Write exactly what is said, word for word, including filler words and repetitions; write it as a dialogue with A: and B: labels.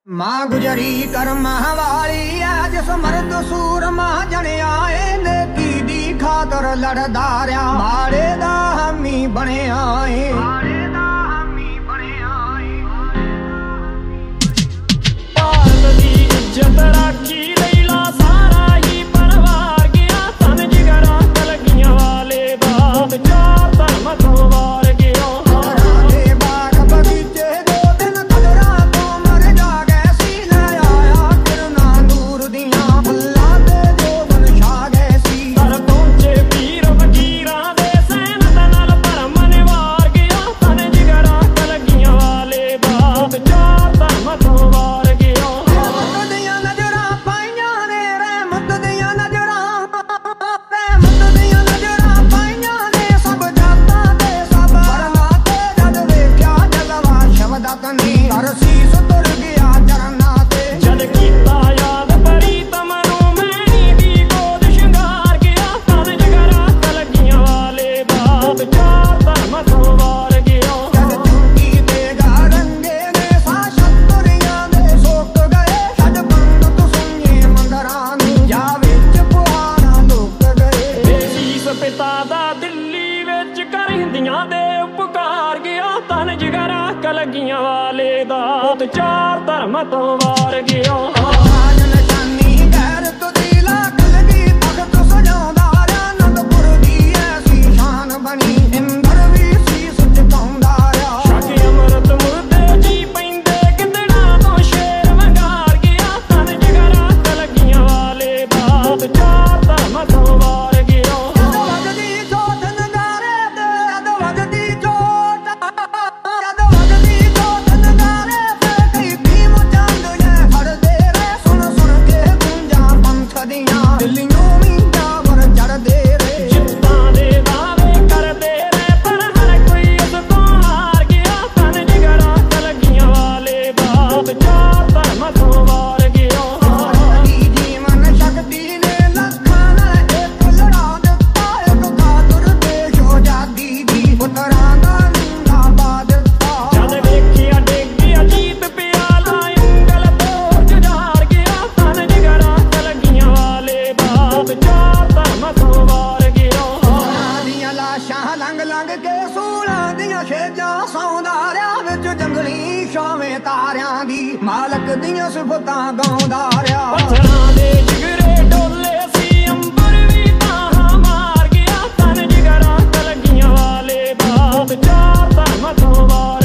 A: मां गुजरी कर्म वाली है जिस मर्द सूर मां जनिया नेकी दी खातर लड़दा रहा माड़े दा हामी बने आए
B: भारत दी इज्जत राखी लैला सारा ही परिवार गया तन जिगरा कलगियां वाले बात चार धर्म तो वार गया कलगियां वाले दा चार धर्म तो वार गया मालक दियां सिफतां गाउंदा रहा पत्थरां दे जिगरे डोले सी अंबर भी तां मार गया तन जिगरा कलगियां वाले बात चार धर्म तो वार